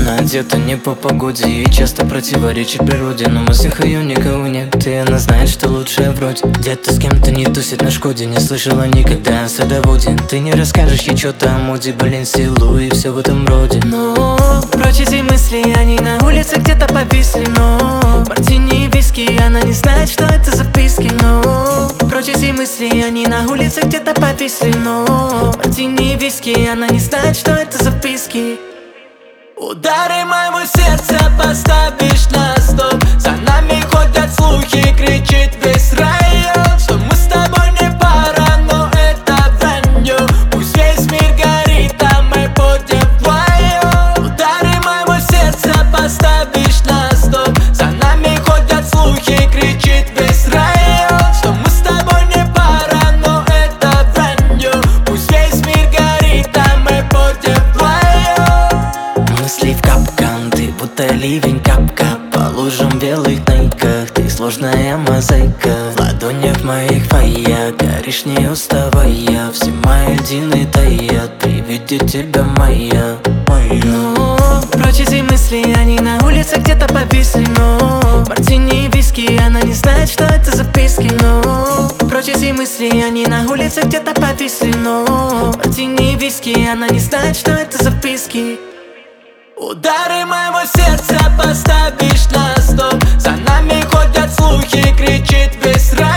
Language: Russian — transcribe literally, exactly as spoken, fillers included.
Она одета не по погоде и часто противоречит природе, но в мыслях ее никого нет, и она знает, что лучшая вроде. Где-то с кем-то не тусит на Шкоде, не слышала никогда о садоводе. Ты не расскажешь ей что-то о моде, блин, силу и все в этом роде. Но прочь эти мысли, они на улице где-то повисли. Но мартини и виски, она не знает, что это записки. Но прочь эти мысли, они на улице где-то повисли. Но мартини и виски, она не знает, что это записки. Удары моего сердца поставишь на стоп. За нами ходят слухи, кричит весь район, что мы с тобой не пара, но это вранье. Пусть весь мир горит, а мы будем вдвоем. Удары моего сердца поставишь на стоп. За нами ходят слухи, кричит весь район, что мы с тобой не пара, но это вранье. Пусть весь мир горит, а мы будем вдвоем. Мысли в капкан, ты будто ливень, кап-кап по лужам в белых найках. Ты сложная мозаика, в ладонях моих фая. Горишь не уставая, все мои льдины таят при виде тебя, моя, моя. Но прочь эти мысли, они на улице где-то повисли. Но мартини и виски, она не знает, что это записки. Но прочь эти мысли, они на улице где-то повисли. Но мартини и виски, она не знает, что это записки. Удары моего сердца поставишь на стоп. За нами ходят слухи, кричит весь район.